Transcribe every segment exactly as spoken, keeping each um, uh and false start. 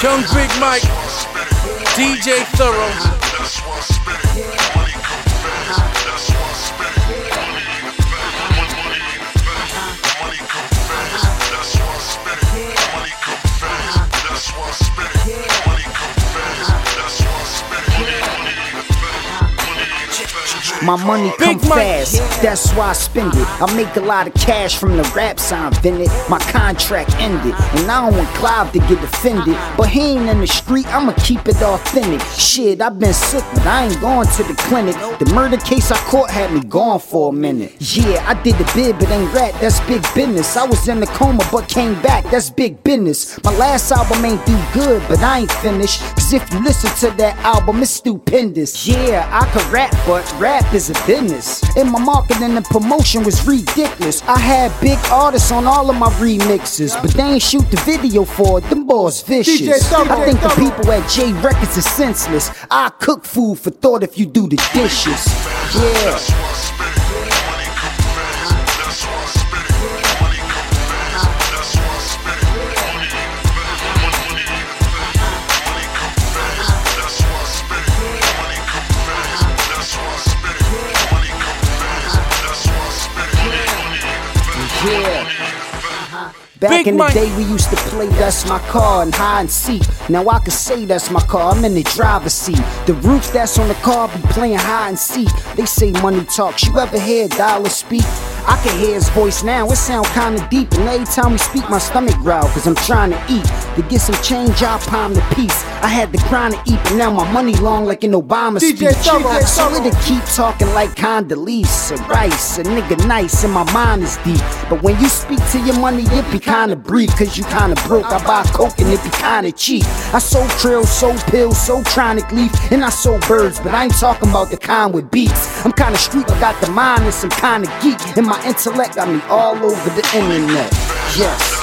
Young Big Mike, D J Thorough. My money come fast, that's why I spend it. I make a lot of cash from the raps I invented. My contract ended, and I don't want Clive to get offended. But he ain't in the street, I'ma keep it authentic. Shit, I been sick, but I ain't going to the clinic. The murder case I caught had me gone for a minute. Yeah, I did the bid, but ain't rap, that's big business. I was in the coma, but came back, that's big business. My last album ain't do good, but I ain't finished. Cause if you listen to that album, it's stupendous. Yeah, I could rap, but rap is a business. And my marketing and promotion was ridiculous. I had big artists on all of my remixes, but they ain't shoot the video for it. Them boys vicious. I think the people at J Records are senseless. I cook food for thought if you do the dishes. Yeah. Yeah. Back Big in the Mike. Day we used to play That's My Car and hide and seek. Now I can say that's my car, I'm in the driver's seat. The roof that's on the car be playing hide and seek. They say money talks, you ever hear Dollar speak? I can hear his voice now, it sound kinda deep. And every time we speak my stomach growl, cause I'm trying to eat. To get some change, I'll palm the piece. I had to grind to eat, but now my money long like an Obama speech. D J Thorough, so it'll keep talking like Condoleezza Rice. A nigga nice and my mind is deep. But when you speak to your money, it be kinda brief. Cause you kinda broke, I buy coke and it be kinda cheap. I sold krill, sold pills, sold chronic leaf. And I sold birds, but I ain't talking about the kind with beats. I'm kinda street, I got the mind and some kinda geek. And my intellect got me all over the internet. Yes.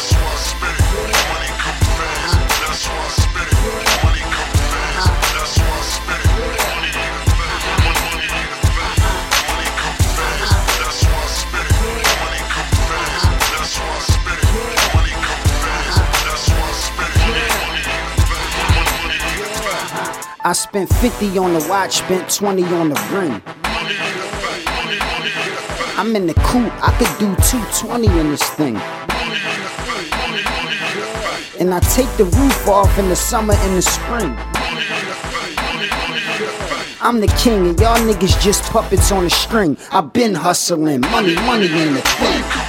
I spent fifty on the watch, spent twenty on the ring. I'm in the coupe, I could do two twenty in this thing. And I take the roof off in the summer and the spring. I'm the king and y'all niggas just puppets on a string. I been hustling, money, money ain't a thing.